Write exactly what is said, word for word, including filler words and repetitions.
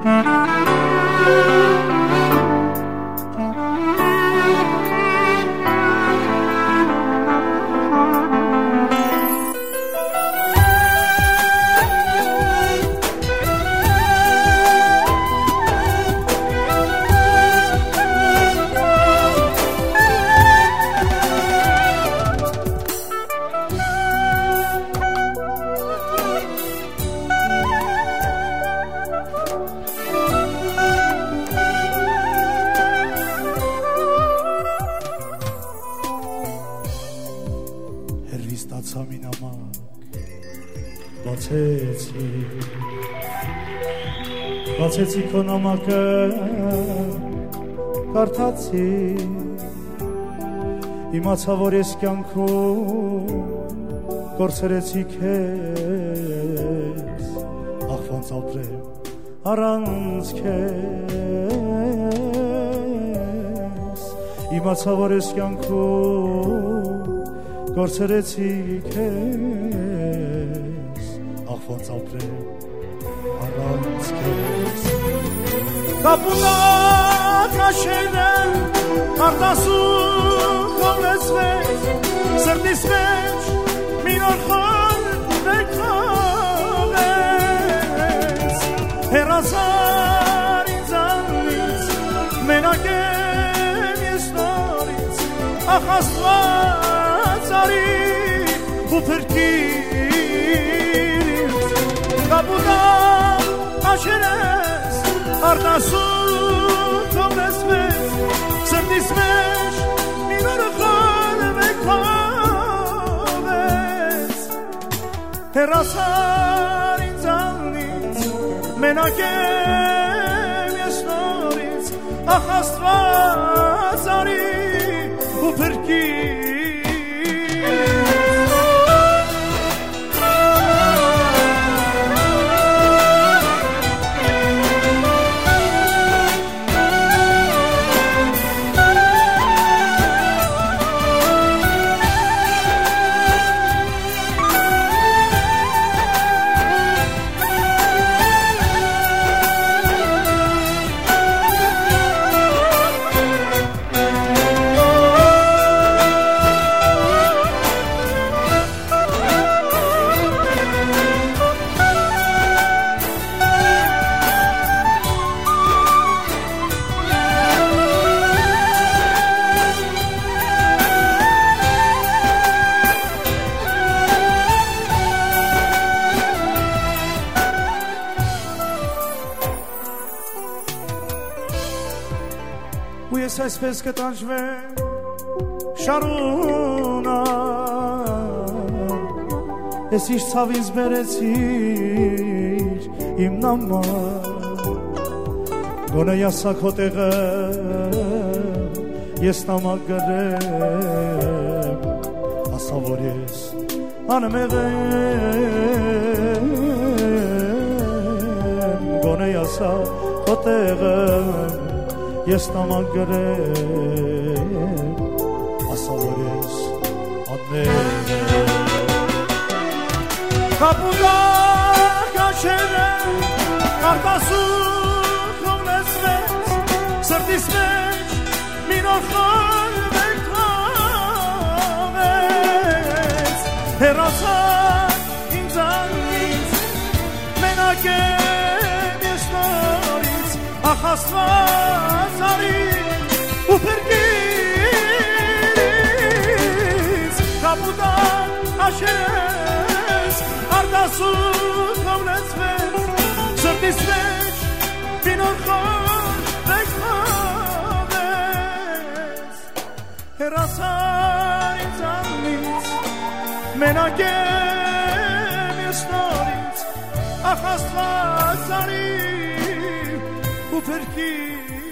Ստացա մի նամակ, բացեցի, բացեցի քո նամակը, կարդացի, իմացա, որ ես կյանքում կորցրեցի քեզ, ախ ոնց ապրեմ առանց քեզ, իմացա, որ ես կյանքում կորցրեցի քեզ, ախ ոնց ապրեմ առանց քեզ, կապունակ աշերը արտասում կողնեցվեց, սրտիս մեջ մի նոր խոր վեկվեց, հեռացար ինձանից, մենակ եմ ես նորից, ախ Աստված արի ու փրկիր, կապունակ աշերես արտասում կողնեցվեց, սրտիս մեջ մի նոր խոր վեկվեց, հեռացար ինձանից, մենակ եմ ես նորից, ախ Աստված արի ու փրկիր. Ու ես այսպես կտանջվեմ շարունակ, ես ինչ ցավից բերեցիր իմ նամակ, գոնե ասա քո տեղը ես նամակ գրեմ, ասա որ ես անմեղ եմ, գոնե ասա քո տեղը ես նամակ գրեմ, ասա որ ես անմեղ եմ, կապունակ աշերը արտասում կողնեցվեց, սրտիս մեջ մի նոր խոր վեկվեց, հեռացար ինձանից, մենակ եմ ես նորից, ախ Աստված արի ու փրկիր, կապունակ աշերես արտասում կողնեցվեց, սրտիս մեջ մի նոր խոր վեկվեց, հեռացար ինձանից, մենակ եմ ես նորից, ախ Աստված արի ու փրկիր.